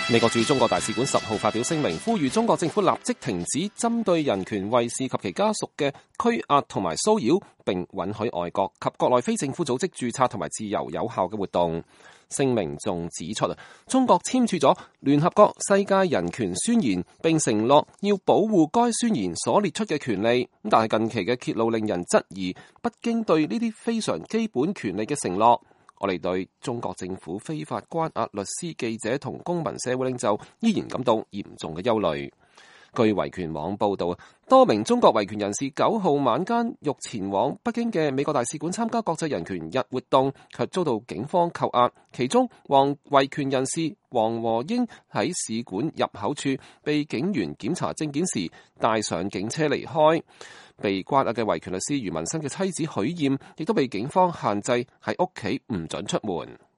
美國駐中國大使館10號發表聲明，呼籲中國政府立即停止針對人權衛士及其家屬嘅拘壓同埋騷擾，並允許外國及國內非政府組織註冊同埋自由有效嘅活動。聲明仲指出，中國簽署咗聯合國世界人權宣言，並承諾要保護該宣言所列出嘅權利。但係近期嘅揭露令人質疑北京對呢啲非常基本權利嘅承諾。我哋對中國政府非法關押律師、記者同公民社會領袖依然感到嚴重嘅憂慮。據維權網報道，多名中國維權人士9號晚間欲前往北京嘅美國大使館參加國際人權日活動，卻遭到警方扣押。其中，維權人士黃和英喺使館入口處被警員檢查證件時，帶上警車離開。被關押嘅維權律師余文生嘅妻子許艷，亦都被警方限制喺屋企唔准出門。